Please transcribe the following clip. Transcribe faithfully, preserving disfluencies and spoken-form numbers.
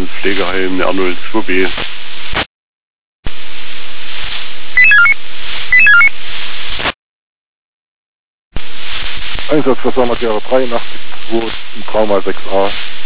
ins Pflegeheim R null zwei B. Einsatz für Sonderkehre dreiundachtzig zwei im Trauma sechs a.